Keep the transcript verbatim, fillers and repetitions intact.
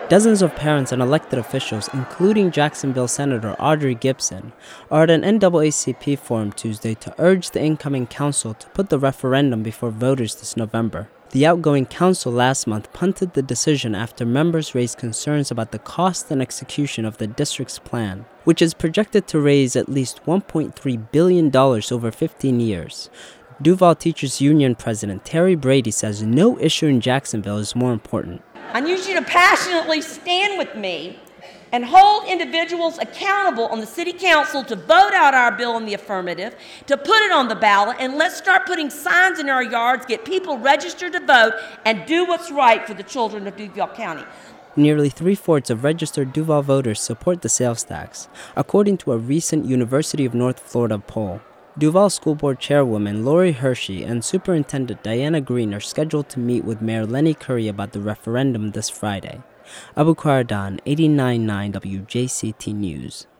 Dozens of parents and elected officials, including Jacksonville Senator Audrey Gibson, are at an N double A C P forum Tuesday to urge the incoming council to put the referendum before voters this November. The outgoing council last month punted the decision after members raised concerns about the cost and execution of the district's plan, which is projected to raise at least one point three billion dollars over fifteen years. Duval Teachers Union President Terry Brady says no issue in Jacksonville is more important. I need you to passionately stand with me and hold individuals accountable on the city council to vote out our bill in the affirmative, to put it on the ballot, and let's start putting signs in our yards, get people registered to vote, and do what's right for the children of Duval County. Nearly three-fourths of registered Duval voters support the sales tax, according to a recent University of North Florida poll. Duval School Board Chairwoman Lori Hershey and Superintendent Diana Green are scheduled to meet with Mayor Lenny Curry about the referendum this Friday. Abu Karadan, eighty-nine point nine W J C T News.